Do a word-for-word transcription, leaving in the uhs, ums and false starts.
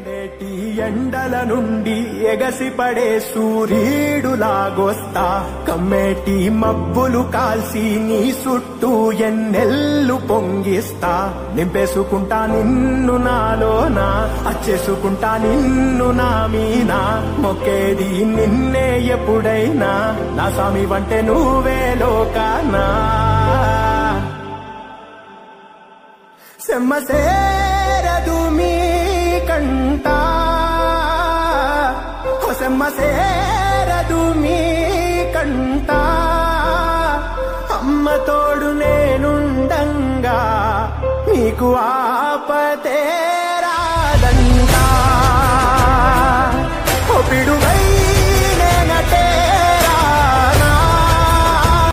మండేటి ఎండల నుండి ఎగసిపడే సూర్యుడులాగొస్తా కమ్మేటి మబ్బులు కాల్సి నీ చుట్టూ ఎన్నెల్లు పొంగిస్తా నింపేసుకుంటా నిన్ను నాలోనా అచ్చేసుకుంటా నిన్ను నా మీనా మొక్కేది నిన్నే ఎప్పుడైనా నా స్వామి వంటే నువ్వే లోకానా సెమ్మసేరదు మీ కంట సెమ్మసేరదు మీ కంట అమ్మ తోడు నేనుండంగా నీకు ఆ